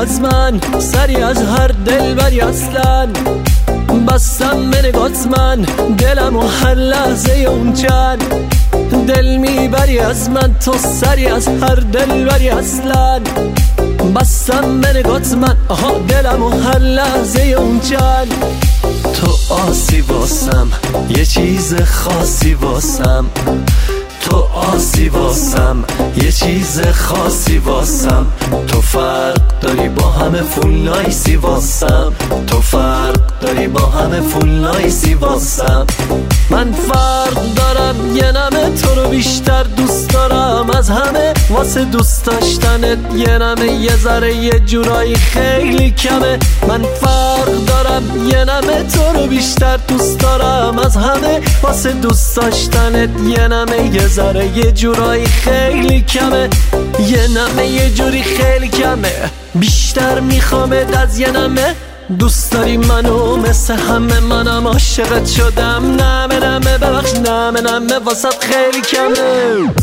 از من، سری از هر دلبری اصلا. بستم به نگات من دلم و هر لحظه اون چند. دل میبری از من تو، سری از هر دلبری اصلا. بستم به نگات من دلم و هر لحظه اون چند. تو آسی واسم، یه چیز خاصی واسم. تو آسی واسم، یه چیز خاصی واسم. تو فرق داری با همه فول نایسی واسم. تو فرق داری با همه فول نایسی واسم. من فرق دارم، یه نمه تو رو بیشتر دوست دارم از همه. واسه دوست داشتنت یه نمه یه ذره یه جورایی خیلی کمه. من فرق دارم، یه نمه تو رو بیشتر دوست دارم از همه. واسه دوست داشتنت یه نمه یه ذره یه جورایی خیلی کمه. یه نمه یه جوری خیلی کمه. بیشتر میخوامت از یه نمه. دوست داری منو مثل همه، منم عاشقت شدم. نمه نمه ببخش، نمه نمه واسط خیلی کمه.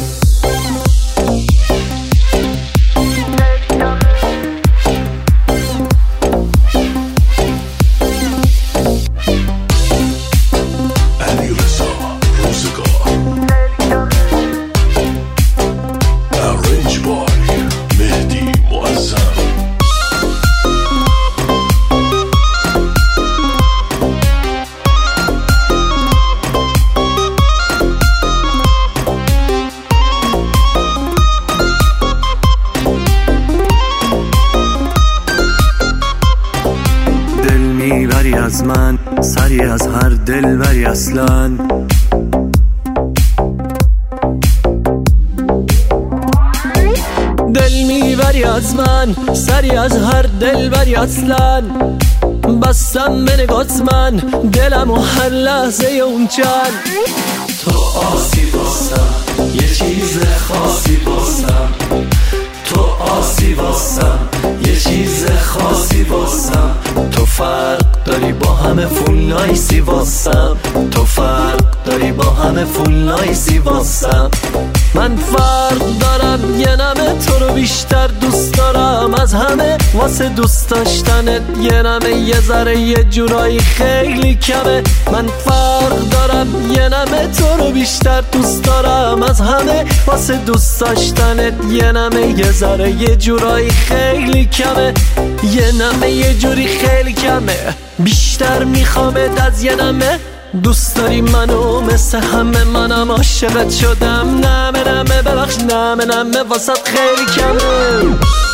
میبری از من، سری از هر دلبری اصلا. دل میبری از من، سری از هر دلبری اصلا. بستم به نگات من دلم و هر لحظه اون چند. تو آسی واسم، یه چیز خاصی واسم. تو آسی واسم، یه چیز خاصی واسم. تو فرق داری با همه فول نایسی واسم. تو فرق داری با همه فول نایسی واسم. من فرق دارم، یه نمه تو رو بیشتر دوست دارم از همه. واسه دوست داشتنت یه نمه یه ذره یه جورایی خیلی کمه. من فرق دارم، یه نمه تو رو بیشتر دوست دارم از همه. واسه دوست داشتنت یه نمه یه ذره یه جورایی خیلی کمه. یه نمه یه جوری خیلی کمه. بیشتر میخوامت از یه نمه. دوست داری منو مثل همه، منم عاشقت شدم. نمه نمه ببخش، نمه نمه واسط خیلی کمه.